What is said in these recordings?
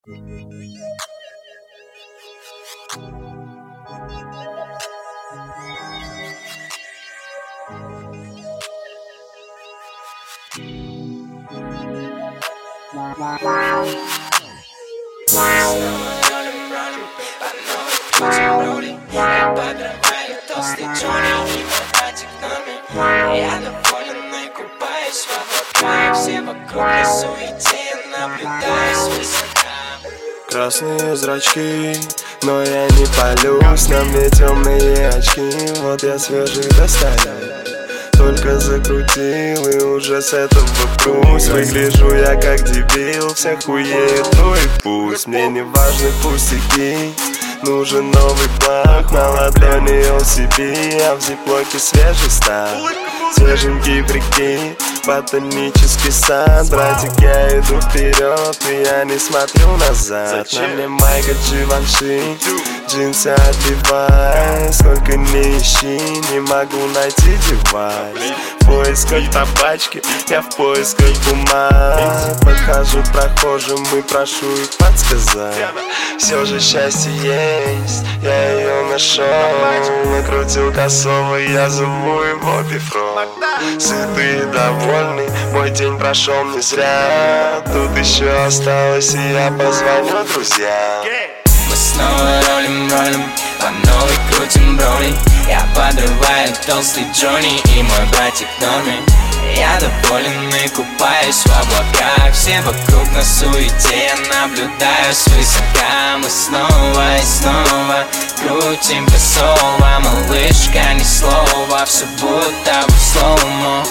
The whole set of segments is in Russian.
Подрываю толстый Джонни и братик номер. Я доволен и купаюсь в облаках. Все вокруг на суете, наблюдаю свысока. Красные зрачки, но я не палюсь. На мне темные очки, вот я свежий достаю. Только закрутил и уже с этого прусь. Выгляжу я как дебил, всех хуеет, ну и пусть. Мне не важны пустяки, нужен новый план. На ладони OCB, а в зиплоке свежий стар. Свеженький прикинь, ботанический сад. Братик, я иду вперед, и я не смотрю назад. На мне майка Givenchy, джинсы от Levi's. Сколько не ищи, не могу найти девайс. В поисках табачки, я в поисках бумаг. Подхожу к прохожим и прошу их подсказать. Все же счастье есть, я ее нашел. Накрутил косого, я зову его Бифрон. Сытый и довольный, мой день прошел не зря. Тут еще осталось, и я позвоню друзьям. Мы снова ролим, по новой крутим роли. Я подрываю толстый Джонни и мой братик Номи. Я доволен и купаюсь в облаках. Все вокруг на суете, я наблюдаю свысока. Мы снова и снова крутим косово. Малышка, ни слова, все будто бы слоумо.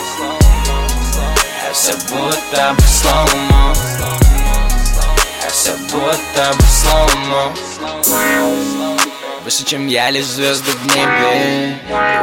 Все будто бы слоумо. Все будто бы слоумо. Выше, чем я, лишь звезды в небе.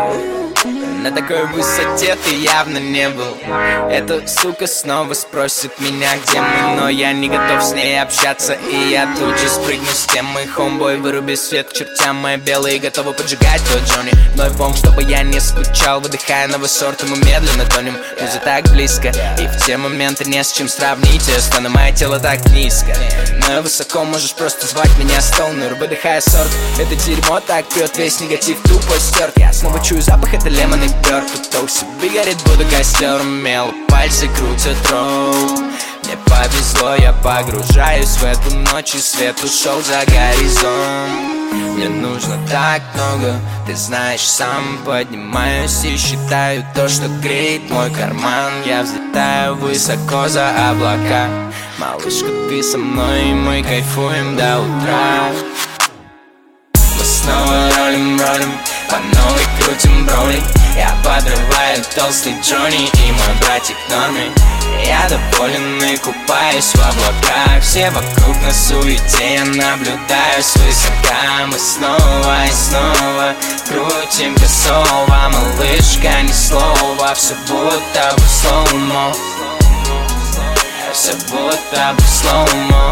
На такой высоте ты явно не был. Эта сука снова спросит меня, где мы, но я не готов с ней общаться. И я тут же спрыгну с темы. Хомбой, выруби свет к чертям. Мои белые готовы поджигать твой Джонни. Вновь бомб, чтобы я не скучал. Выдыхая новый сорт, и мы медленно тонем. Муза так близко, и в те моменты не с чем сравнить ее стороны. Мое тело так низко, но я высоко, можешь просто звать меня Стоунер. Выдыхая сорт, это дерьмо так прет. Весь негатив тупо стерт. Я снова чую запах, это лемон и перт. Тут OCB горит, буду костером. Мел, пальцы крутят роу. Мне повезло, я погружаюсь в эту ночь, и свет ушел за горизонт. Мне нужно так много, ты знаешь сам. Поднимаюсь и считаю то, что греет мой карман. Я взлетаю высоко за облака. Малышка, ты со мной, и мы кайфуем до утра. Мы снова ролим, по новой крутим роли. Я подрываю толстый Джонни и мой братик Норми. Я доволен и купаюсь в облаках. Все вокруг на суете, я наблюдаю свысока. Мы снова и снова крутим косово. Малышка, ни слова, все будто бы слоумо. Все будто бы слоумо.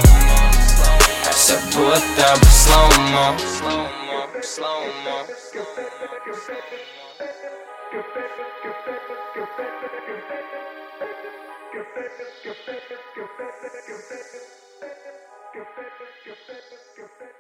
Все будто бы слоумо. Slow-mo.